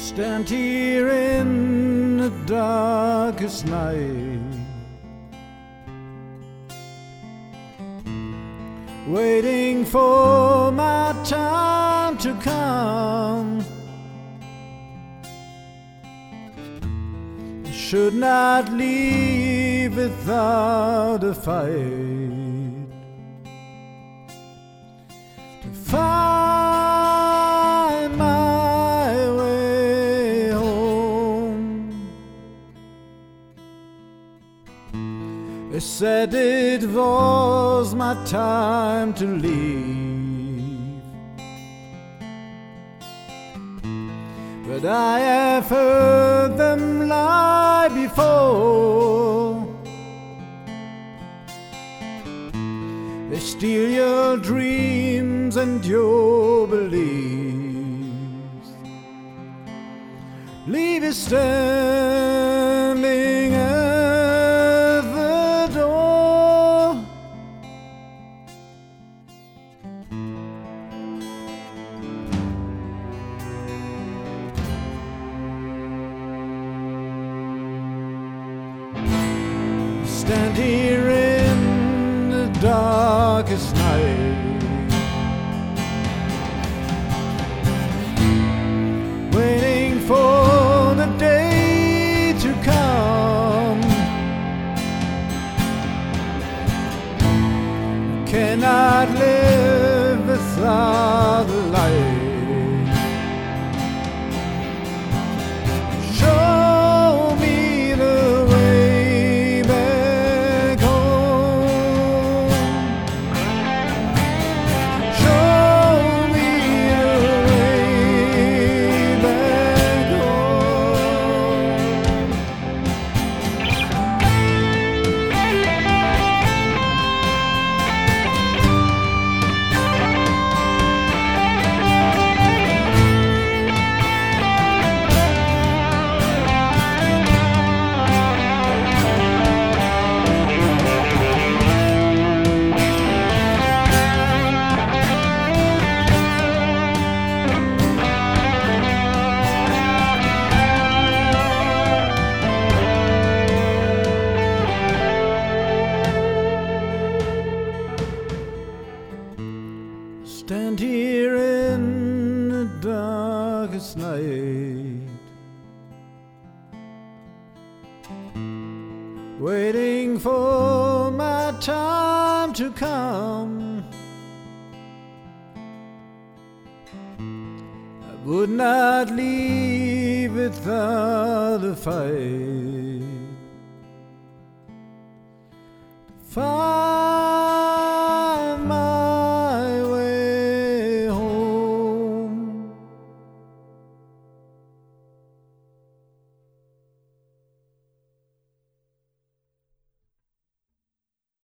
Stand here in the darkest night, waiting for my time to come. I should not leave without a fight to find my way home. They said it was my time to leave, but I have heard them lie before. They steal your dreams and your beliefs, leave you standing at the door. Stand here in the darkest night, waiting for the day to come. I cannot live without the light. Show me the way back home. Show me the way back Stand here in the darkest night, waiting for my time to come. I would not leave without a fight.